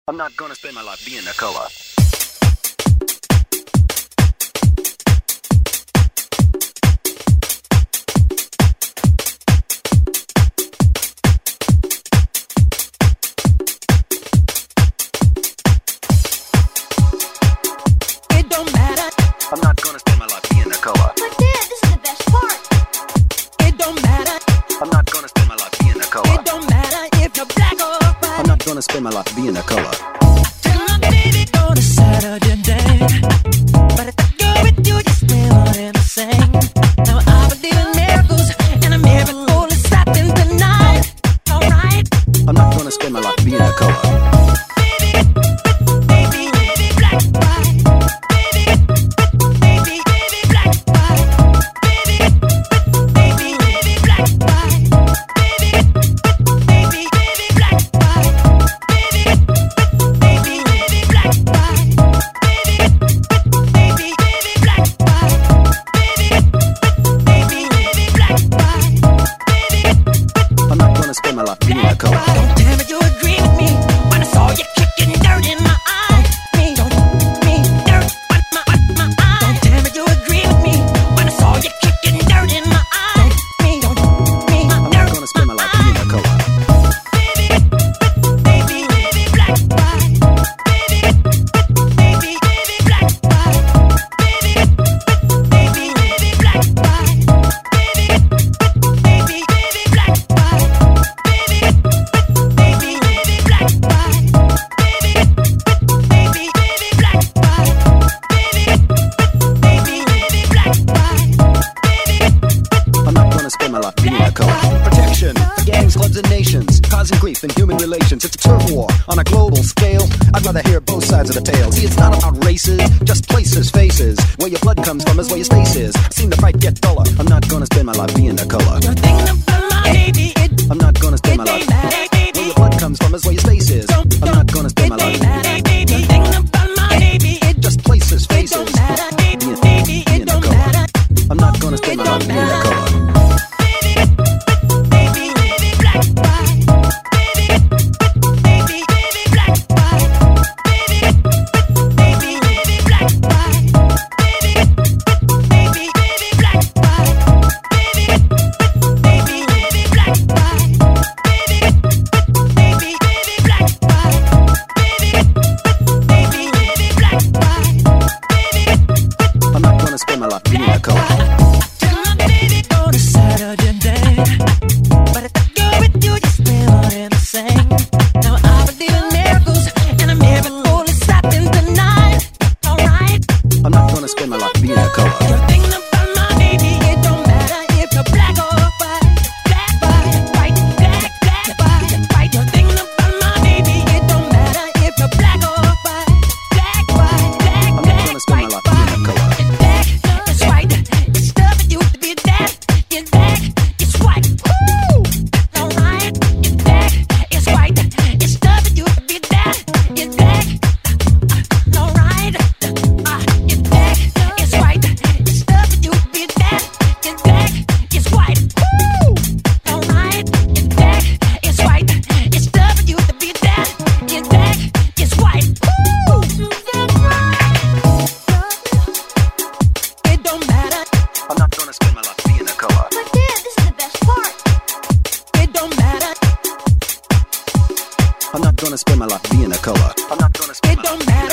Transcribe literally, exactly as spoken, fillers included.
I'm not gonna spend my life being a color. It don't matter. I'm not gonna spend my life being a color. But Dad, this is the best part. It don't matter. I'm not gonna spend my life being a color. It don't matter if you're black or white. I'm not gonna spend my life being a color. Take my baby on a Saturday day, but if I go with you, you still in the same. Now I believe in miracles, and a miracle is happening tonight. Alright. I'm not gonna spend my life being a color. My life being a color. Don't tell me you agree with me when I saw you kicking dirt in my eye. Me, don't, me, dirt in my, my eye. Don't tell me you agree with me when I saw you kicking dirt in my eye. Me, don't, me, I'm not gonna spend my life being a color. Baby, baby, baby, black, white. Baby, baby, baby, black, white. Baby, baby, baby, black, white. Baby, baby, baby, black, white. Spend my life being a color. Protection for gangs, clubs, and nations, causing grief in human relations. It's a turf war on a global scale. I'd rather hear both sides of the tale. See, it's not about races, just places, faces. Where your blood comes from is where your space is. I've seen the fight get duller. I'm not gonna spend my life being a color. You're thinking about my baby. I'm not gonna spend my life. Where your blood comes from is where your space is. I'm not gonna spend my life. You're thinking about my baby. Just places, faces. It don't matter, baby. Being, being It don't a color. matter. I'm not gonna spend my life being a color. I'm not gonna spend my life being a color. Take my baby on a Saturday day, but if I go with you, you still in the same. Now I believe in miracles, and a miracle is happening tonight. Alright. I'm not gonna spend my life being a color. You're thinking about my baby. It don't matter if you're black or white, black, white, white, black, black, white, white. You're thinking about my baby. It don't matter if you're black or white, black, white, black, I'm not gonna spend my life being a color. black, it's white. It's tough for you to be that. It's black, it's white. Woo! Alright. It's black, it's white. It's tough for you to be that. It's black. Alright. Uh, it's black, it's white. It's tough for you to be that. It's black, it's white. Woo! Alright. It's black, it's white. It's tough for you to be that. It's black, it's white. Woo! It don't matter. I'm not gonna spend my life being a color. But Dad, this is the best part. It don't matter. I'm not gonna spend my life being a color. I'm not gonna spend It my life. don't matter.